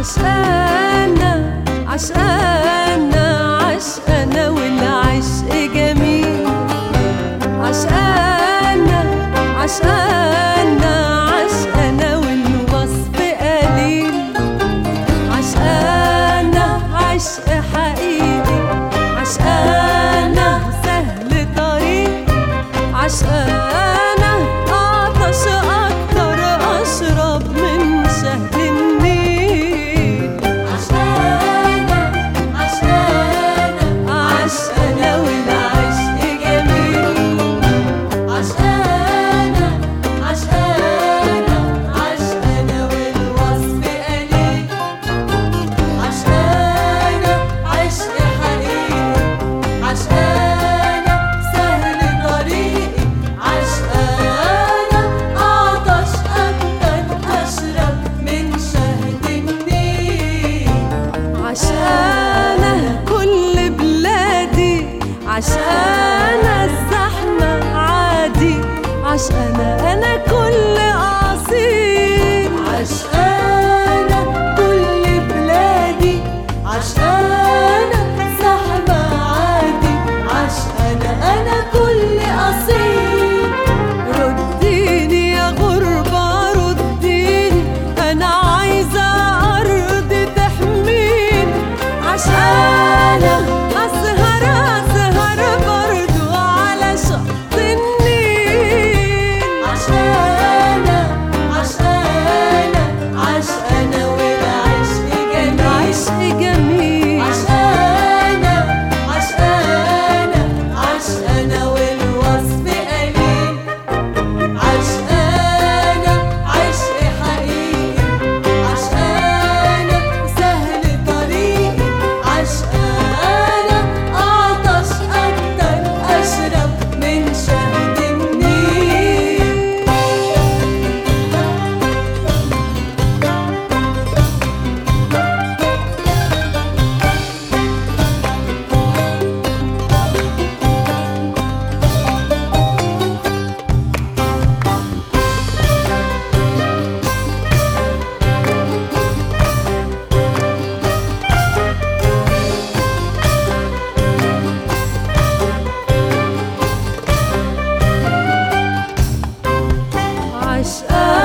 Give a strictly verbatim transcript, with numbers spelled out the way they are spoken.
عشقانا عشقانا عشقانا والعشق جميل. عشقانا عشقانا عشقانا والوصف قليل. عشقانا عشق حقيقي، عشقانا سهل طريق. عشقانا عطش أكتر أشرب من شهد النيل. عشقانا عشقانا عشقانا والعشق جميل. عشقانا عشقانا عشقانا والوصف قليل. عشقانا عشق حقيقي، عشقانا سهل طريقي. عشقانا عطش أكتر أشرب من شهد النيل. عشقانا كل بلادي، عشقانا الزحمة عادي. عشقانا أنا كل أصيل. عشقانا كل بلادي، عشقانا زحمة عادي. عشقانا أنا كل أصيل. رديني يا غربة رديني، أنا عايزة أرض تحميني. عشقانا أسهر أسهر برضو على شط النيل. عشقانا عشقانا عشقانا والعشق جميل. عشق جميل. عشقانا عشقانا عشقانا والوصف قليل. عشقانا عشق حقيقي، عشقانا سهل طريقي. عشقانا عطش أكتر أشرب من شهد النيل. عشقانا